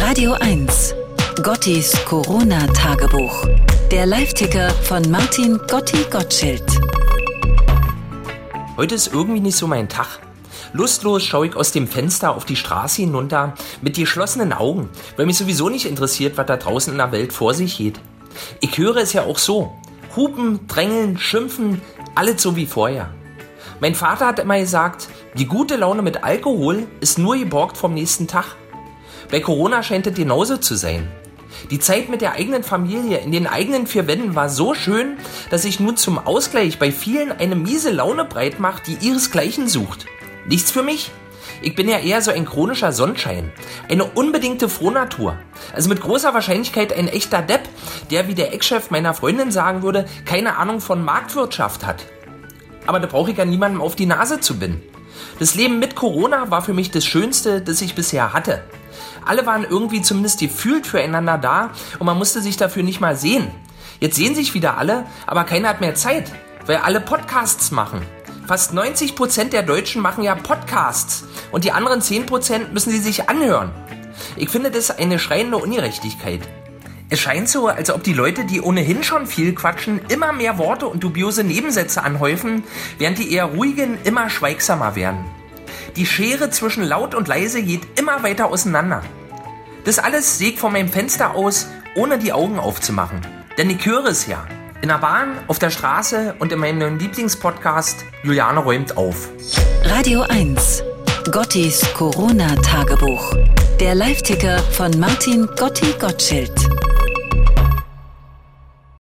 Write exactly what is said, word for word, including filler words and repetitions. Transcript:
Radio eins. Gottis Corona-Tagebuch. Der Live-Ticker von Martin Gotti Gottschild. Heute ist irgendwie nicht so mein Tag. Lustlos schaue ich aus dem Fenster auf die Straße hinunter mit geschlossenen Augen, weil mich sowieso nicht interessiert, was da draußen in der Welt vor sich geht. Ich höre es ja auch so. Hupen, drängeln, schimpfen, alles so wie vorher. Mein Vater hat immer gesagt, die gute Laune mit Alkohol ist nur geborgt vom nächsten Tag. Bei Corona scheint es genauso zu sein. Die Zeit mit der eigenen Familie in den eigenen vier Wänden war so schön, dass sich nun zum Ausgleich bei vielen eine miese Laune breit macht, die ihresgleichen sucht. Nichts für mich? Ich bin ja eher so ein chronischer Sonnenschein. Eine unbedingte Frohnatur. Also mit großer Wahrscheinlichkeit ein echter Depp, der, wie der Ex-Chef meiner Freundin sagen würde, keine Ahnung von Marktwirtschaft hat. Aber da brauche ich ja niemandem auf die Nase zu binden. Das Leben mit Corona war für mich das Schönste, das ich bisher hatte. Alle waren irgendwie zumindest gefühlt füreinander da und man musste sich dafür nicht mal sehen. Jetzt sehen sich wieder alle, aber keiner hat mehr Zeit, weil alle Podcasts machen. Fast neunzig Prozent der Deutschen machen ja Podcasts und die anderen zehn Prozent müssen sie sich anhören. Ich finde das eine schreiende Ungerechtigkeit. Es scheint so, als ob die Leute, die ohnehin schon viel quatschen, immer mehr Worte und dubiose Nebensätze anhäufen, während die eher ruhigen immer schweigsamer werden. Die Schere zwischen laut und leise geht immer weiter auseinander. Das alles sehe ich von meinem Fenster aus, ohne die Augen aufzumachen. Denn ich höre es ja. In der Bahn, auf der Straße und in meinem Lieblingspodcast Juliane räumt auf. Radio eins. Gottis Corona-Tagebuch. Der Live-Ticker von Martin Gotti Gottschild.